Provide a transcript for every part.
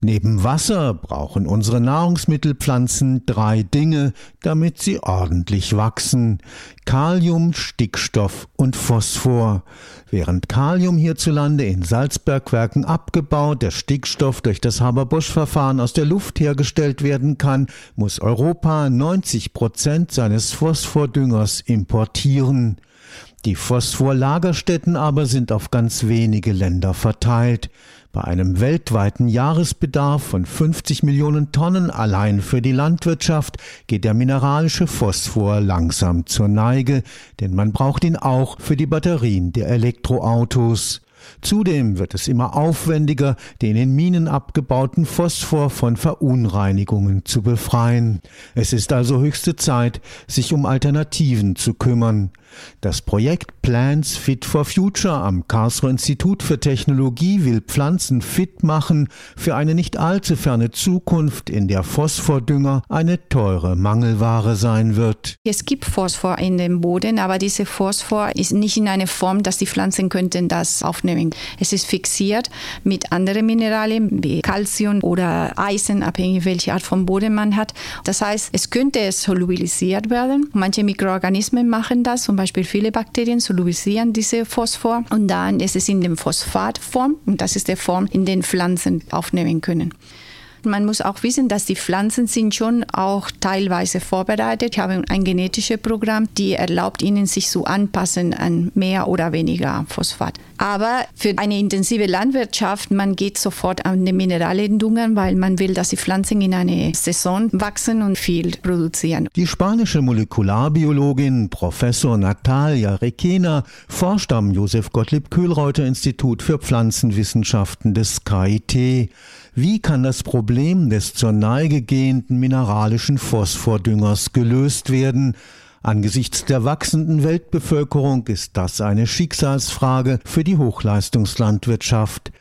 Neben Wasser brauchen unsere Nahrungsmittelpflanzen 3 Dinge, damit sie ordentlich wachsen: Kalium, Stickstoff und Phosphor. Während Kalium hierzulande in Salzbergwerken abgebaut, der Stickstoff durch das Haber-Bosch-Verfahren aus der Luft hergestellt werden kann, muss Europa 90% seines Phosphordüngers importieren. Die Phosphorlagerstätten aber sind auf ganz wenige Länder verteilt. Bei einem weltweiten Jahresbedarf von 50 Millionen Tonnen allein für die Landwirtschaft geht der mineralische Phosphor langsam zur Neige, denn man braucht ihn auch für die Batterien der Elektroautos. Zudem wird es immer aufwendiger, den in Minen abgebauten Phosphor von Verunreinigungen zu befreien. Es ist also höchste Zeit, sich um Alternativen zu kümmern. Das Projekt Plants Fit for Future am Karlsruher Institut für Technologie will Pflanzen fit machen für eine nicht allzu ferne Zukunft, in der Phosphordünger eine teure Mangelware sein wird. Es gibt Phosphor in dem Boden, aber dieser Phosphor ist nicht in einer Form, dass die Pflanzen könnten das aufnehmen. Es ist fixiert mit anderen Mineralien wie Calcium oder Eisen, abhängig welche Art von Boden man hat. Das heißt, es könnte solubilisiert werden. Manche Mikroorganismen machen das, zum Beispiel viele Bakterien solubilisieren diese Phosphor und dann ist es in der Phosphatform und das ist die Form, in der Pflanzen aufnehmen können. Man muss auch wissen, dass die Pflanzen sind schon auch teilweise vorbereitet. Die haben ein genetisches Programm, die erlaubt ihnen, sich zu anpassen an mehr oder weniger Phosphat. Aber für eine intensive Landwirtschaft, man geht sofort an die Mineralendungen, weil man will, dass die Pflanzen in einer Saison wachsen und viel produzieren. Die spanische Molekularbiologin Professor Natalia Requena forscht am Josef Gottlieb Köhlreuter Institut für Pflanzenwissenschaften des KIT. Wie kann das Problem des zur Neige gehenden mineralischen Phosphordüngers gelöst werden? Angesichts der wachsenden Weltbevölkerung ist das eine Schicksalsfrage für die Hochleistungslandwirtschaft.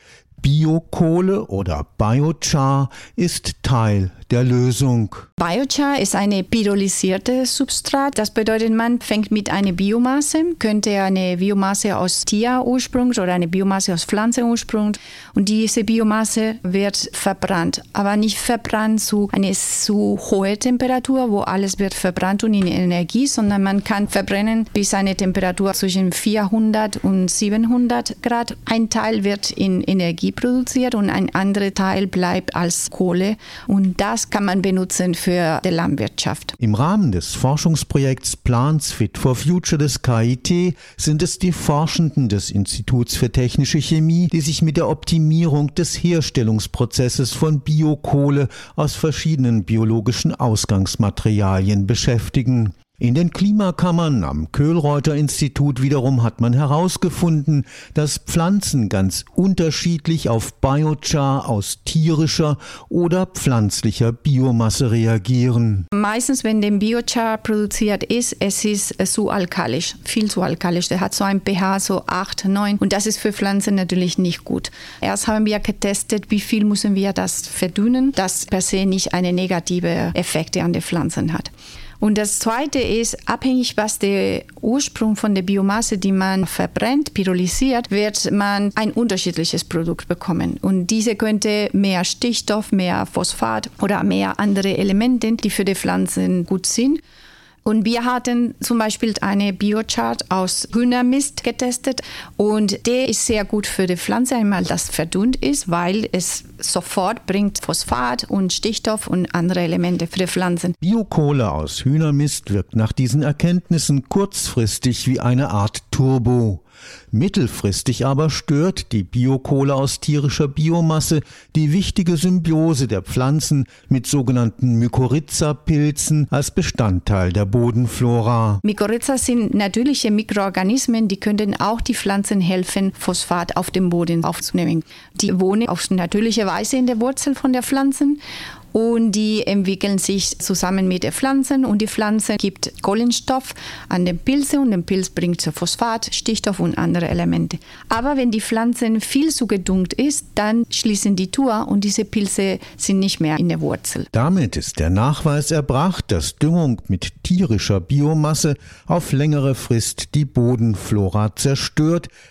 Biokohle oder Biochar ist Teil der Lösung. Biochar ist eine pyrolysierte Substrat. Das bedeutet, man fängt mit einer Biomasse, könnte eine Biomasse aus Tierursprung oder eine Biomasse aus Pflanzenursprung und diese Biomasse wird verbrannt, aber nicht verbrannt zu einer zu hohen Temperatur, wo alles wird verbrannt und in Energie, sondern man kann verbrennen bis eine Temperatur zwischen 400 und 700 Grad. Ein Teil wird in Energie produziert und ein anderer Teil bleibt als Kohle und das kann man benutzen für die Landwirtschaft. Im Rahmen des Forschungsprojekts Plants Fit for Future des KIT sind es die Forschenden des Instituts für Technische Chemie, die sich mit der Optimierung des Herstellungsprozesses von Biokohle aus verschiedenen biologischen Ausgangsmaterialien beschäftigen. In den Klimakammern am Köhlreuter Institut wiederum hat man herausgefunden, dass Pflanzen ganz unterschiedlich auf Biochar aus tierischer oder pflanzlicher Biomasse reagieren. Meistens, wenn der Biochar produziert ist, es ist zu alkalisch, viel zu alkalisch. Der hat so ein pH, so 8, 9 und das ist für Pflanzen natürlich nicht gut. Erst haben wir getestet, wie viel müssen wir das verdünnen, das per se nicht eine negative Effekte an den Pflanzen hat. Und das Zweite ist, abhängig was der Ursprung von der Biomasse, die man verbrennt, pyrolysiert, wird man ein unterschiedliches Produkt bekommen. Und diese könnte mehr Stickstoff, mehr Phosphat oder mehr andere Elemente, die für die Pflanzen gut sind. Und wir hatten zum Beispiel eine Biochar aus Hühnermist getestet und der ist sehr gut für die Pflanze, einmal das verdünnt ist, weil es sofort bringt Phosphat und Stickstoff und andere Elemente für die Pflanzen. Biokohle aus Hühnermist wirkt nach diesen Erkenntnissen kurzfristig wie eine Art Turbo. Mittelfristig aber stört die Biokohle aus tierischer Biomasse die wichtige Symbiose der Pflanzen mit sogenannten Mykorrhiza-Pilzen als Bestandteil der Bodenflora. Mykorrhiza sind natürliche Mikroorganismen, die können auch die Pflanzen helfen, Phosphat auf dem Boden aufzunehmen. Die wohnen auf natürliche Weise in der Wurzel von der Pflanzen. Und die entwickeln sich zusammen mit den Pflanzen und die Pflanze gibt Kohlenstoff an den Pilze und der Pilz bringt Phosphat, Stickstoff und andere Elemente. Aber wenn die Pflanze viel zu gedüngt ist, dann schließen die Tür und diese Pilze sind nicht mehr in der Wurzel. Damit ist der Nachweis erbracht, dass Düngung mit tierischer Biomasse auf längere Frist die Bodenflora zerstört,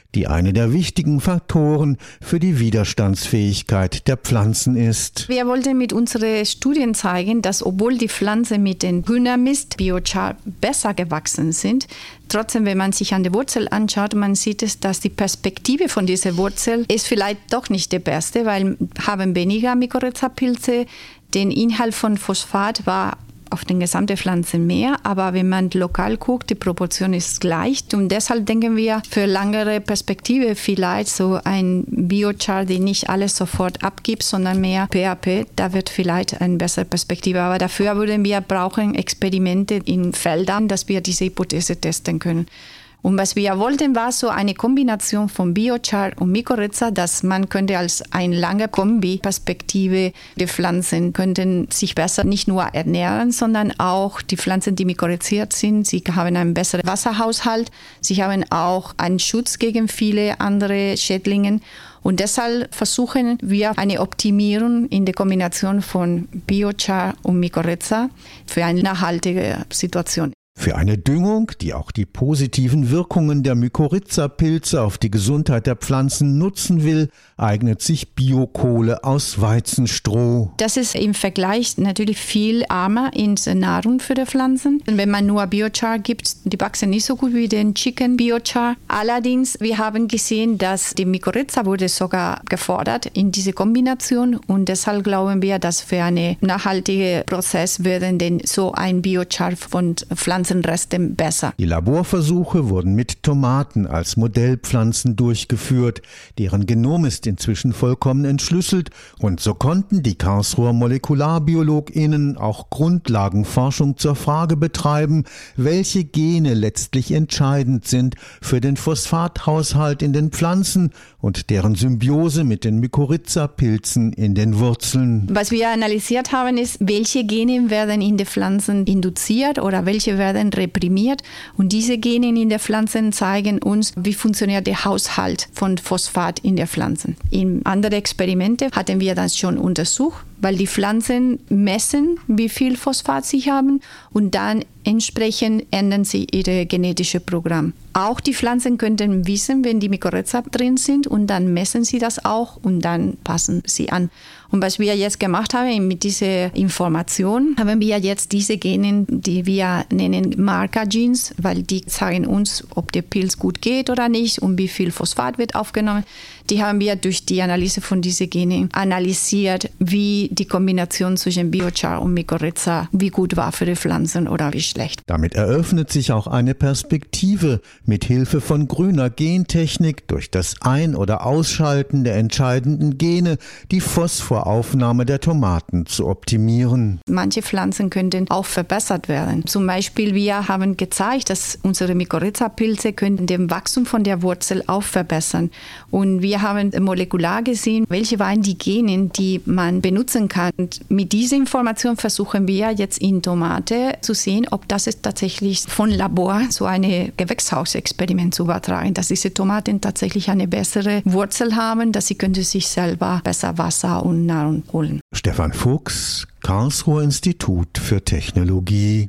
die eine der wichtigen Faktoren für die Widerstandsfähigkeit der Pflanzen ist. Wir wollten mit unseren Studien zeigen, dass obwohl die Pflanzen mit den Hühnermist, Biochar besser gewachsen sind, trotzdem, wenn man sich an der Wurzel anschaut, man sieht es, dass die Perspektive von dieser Wurzel ist vielleicht doch nicht die beste, weil haben weniger Mykorrhiza-Pilze. Den Inhalt von Phosphat war auf den gesamten Pflanzen mehr, aber wenn man lokal guckt, die Proportion ist gleich. Und deshalb denken wir für langere Perspektive vielleicht so ein Biochar, der nicht alles sofort abgibt, sondern mehr PAP, da wird vielleicht eine bessere Perspektive. Aber dafür würden wir brauchen Experimente in Feldern, dass wir diese Hypothese testen können. Und was wir wollten, war so eine Kombination von Biochar und Mykorrhiza, dass man könnte als eine lange Kombi-Perspektive, die Pflanzen könnten sich besser nicht nur ernähren, sondern auch die Pflanzen, die mykorrhiziert sind, sie haben einen besseren Wasserhaushalt, sie haben auch einen Schutz gegen viele andere Schädlinge. Und deshalb versuchen wir eine Optimierung in der Kombination von Biochar und Mykorrhiza für eine nachhaltige Situation. Für eine Düngung, die auch die positiven Wirkungen der Mykorrhiza-Pilze auf die Gesundheit der Pflanzen nutzen will, eignet sich Biokohle aus Weizenstroh. Das ist im Vergleich natürlich viel armer in Nahrung für die Pflanzen. Wenn man nur Biochar gibt, die wachsen nicht so gut wie den Chicken Biochar. Allerdings, wir haben gesehen, dass die Mykorrhiza wurde sogar gefordert in diese Kombination und deshalb glauben wir, dass für einen nachhaltigen Prozess werden denn so ein Biochar von Pflanzenresten besser. Die Laborversuche wurden mit Tomaten als Modellpflanzen durchgeführt. Deren Genom ist inzwischen vollkommen entschlüsselt und so konnten die Karlsruher MolekularbiologInnen auch Grundlagenforschung zur Frage betreiben, welche Gene letztlich entscheidend sind für den Phosphathaushalt in den Pflanzen und deren Symbiose mit den Mykorrhiza-Pilzen in den Wurzeln. Was wir analysiert haben, ist, welche Gene werden in den Pflanzen induziert oder welche werden reprimiert. Und diese Gene in den Pflanzen zeigen uns, wie funktioniert der Haushalt von Phosphat in den Pflanzen. In anderen Experimente hatten wir das schon untersucht, weil die Pflanzen messen, wie viel Phosphat sie haben und dann entsprechend ändern sie ihr genetisches Programm. Auch die Pflanzen könnten wissen, wenn die Mykorrhiza drin sind und dann messen sie das auch und dann passen sie an. Und was wir jetzt gemacht haben mit dieser Information, haben wir jetzt diese Gene, die wir nennen Marker-Genes, weil die sagen uns, ob der Pilz gut geht oder nicht und wie viel Phosphat wird aufgenommen. Die haben wir durch die Analyse von diesen Genen analysiert, wie die Kombination zwischen Biochar und Mykorrhiza, wie gut war für die Pflanzen oder wie schlecht. Damit eröffnet sich auch eine Perspektive, mit Hilfe von grüner Gentechnik durch das Ein- oder Ausschalten der entscheidenden Gene die Phosphoraufnahme der Tomaten zu optimieren. Manche Pflanzen könnten auch verbessert werden. Zum Beispiel, wir haben gezeigt, dass unsere Mykorrhiza-Pilze können den Wachstum von der Wurzel auch verbessern. Und wir haben molekular gesehen, welche waren die Gene, die man benutzen kann. Und mit dieser Information versuchen wir jetzt in Tomate zu sehen, ob das ist tatsächlich von Labor so eine Gewächshausexperiment zu übertragen, dass diese Tomaten tatsächlich eine bessere Wurzel haben, dass sie können sich selber besser Wasser und Nahrung holen. Stefan Fuchs, Karlsruher Institut für Technologie.